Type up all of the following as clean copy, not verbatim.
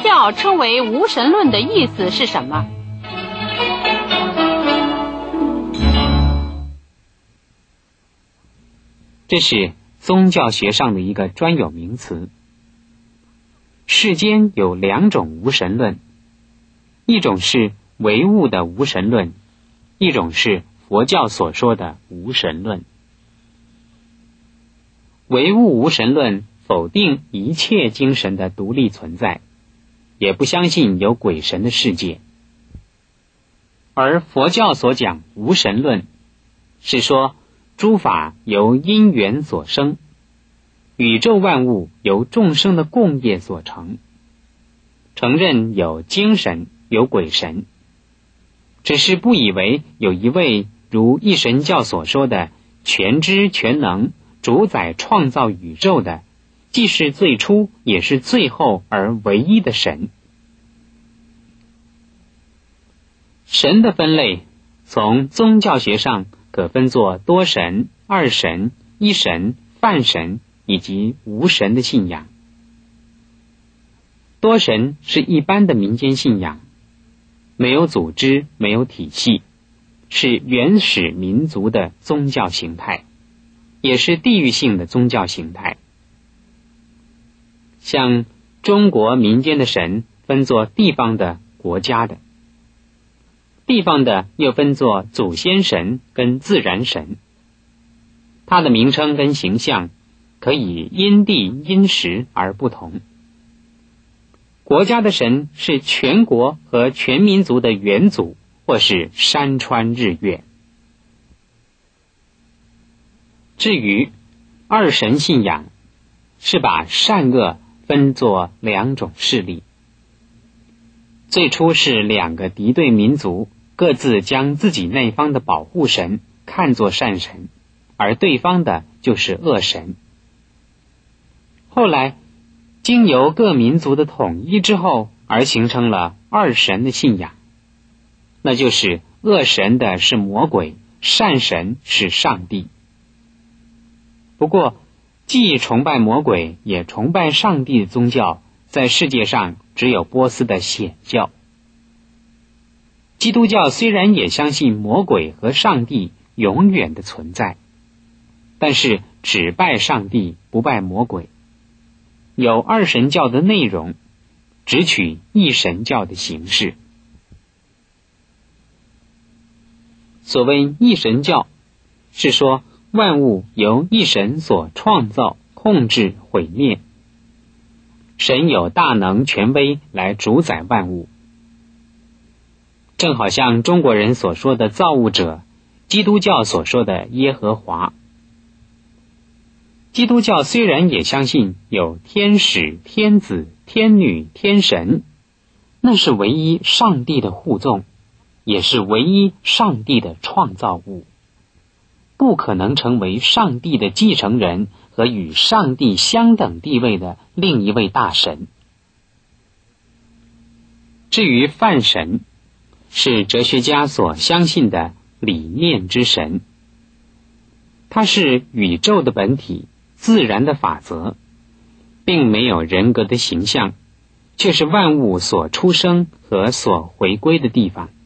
教称为无神论的意思是什么？ 这是宗教学上的一个专有名词。世间有两种无神论，一种是唯物的无神论，一种是佛教所说的无神论。唯物无神论否定一切精神的独立存在，也不相信有鬼神的世界。而佛教所讲无神论，是说诸法由因缘所生，宇宙万物由众生的共业所成，承认有精神有鬼神，只是不以为有一位如一神教所说的全知全能主宰创造宇宙的，既是最初也是最后而唯一的神。神的分类从宗教学上可分作多神、二神、一神、泛神以及无神的信仰。多神是一般的民间信仰，没有组织，没有体系，是原始民族的宗教形态，也是地域性的宗教形态。像中国民间的神分作地方的、国家的，地方的又分作祖先神跟自然神，它的名称跟形象可以因地因时而不同。国家的神是全国和全民族的元祖，或是山川日月。至于二神信仰，是把善恶分作两种势力。最初是两个敌对民族各自将自己那方的保护神看作善神，而对方的就是恶神。后来经由各民族的统一之后，而形成了二神的信仰，那就是恶神的是魔鬼，善神是上帝。不过既崇拜魔鬼也崇拜上帝的宗教，在世界上只有波斯的显教。基督教虽然也相信魔鬼和上帝永远的存在，但是只拜上帝不拜魔鬼，有二神教的内容，只取一神教的形式。所谓一神教，是说万物由一神所创造、控制、毁灭，神有大能权威来主宰万物。正好像中国人所说的造物者，基督教所说的耶和华。基督教虽然也相信有天使、天子、天女、天神，那是唯一上帝的护众，也是唯一上帝的创造物，不可能成为上帝的继承人和与上帝相等地位的另一位大神。至于泛神，是哲学家所相信的理念之神，它是宇宙的本体，自然的法则，并没有人格的形象，却是万物所出生和所回归的地方。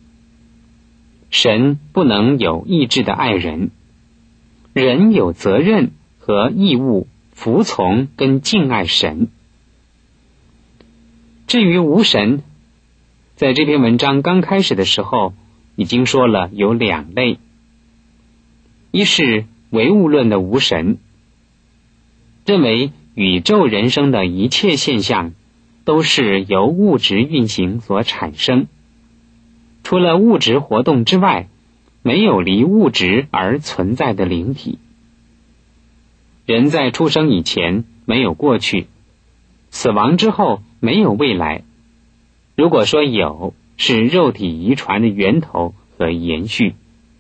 神不能有意志的爱人，人有责任和义务服从跟敬爱神。至于无神，在这篇文章刚开始的时候已经说了有两类。一是唯物论的无神，认为宇宙人生的一切现象都是由物质运行所产生，除了物质活动之外，没有离物质而存在的灵体。人在出生以前没有过去，死亡之后没有未来。如果说有，是肉体遗传的源头和延续。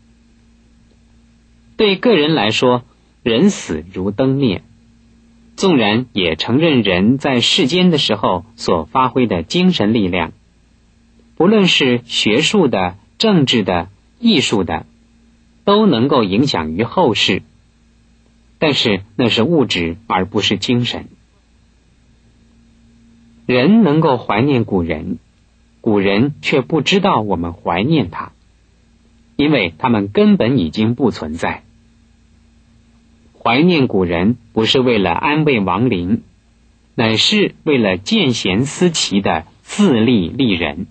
对个人来说，人死如灯灭，纵然也承认人在世间的时候所发挥的精神力量，不论是学术的、政治的、艺术的，都能够影响于后世，但是那是物质而不是精神。 人能够怀念古人，古人却不知道我们怀念他，因为他们根本已经不存在。怀念古人不是为了安慰亡灵，乃是为了见贤思齐的自立立人。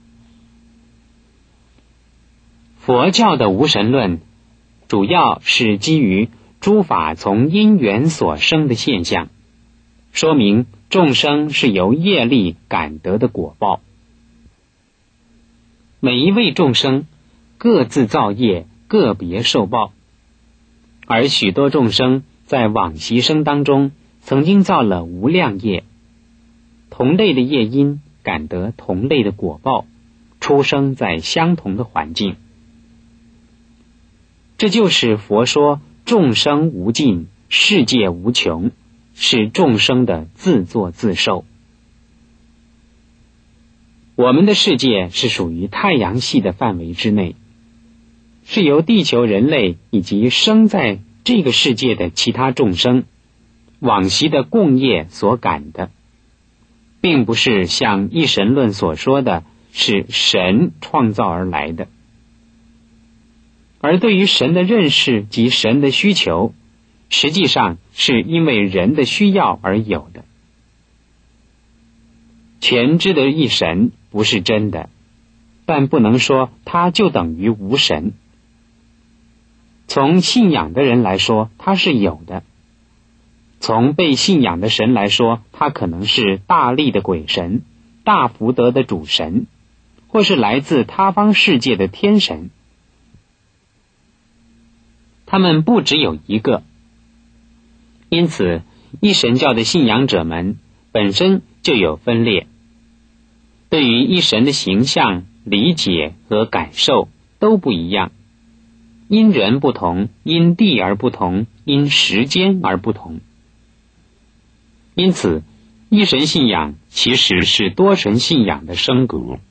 佛教的无神论主要是基于诸法从因缘所生的现象，说明众生是由业力感得的果报。每一位众生各自造业，个别受报，而许多众生在往昔生当中曾经造了无量业，同类的业因感得同类的果报，出生在相同的环境。这就是佛说众生无尽，世界无穷，是众生的自作自受。我们的世界是属于太阳系的范围之内，是由地球人类以及生在这个世界的其他众生往昔的共业所感的，并不是像一神论所说的是神创造而来的。而对于神的认识及神的需求，实际上是因为人的需要而有的。全知的一神不是真的，但不能说它就等于无神。从信仰的人来说，它是有的；从被信仰的神来说，它可能是大力的鬼神、大福德的主神，或是来自他方世界的天神。他们不只有一个，因此一神教的信仰者们本身就有分裂，对于一神的形象、理解和感受都不一样，因人不同，因地而不同，因时间而不同。因此一神信仰其实是多神信仰的升格。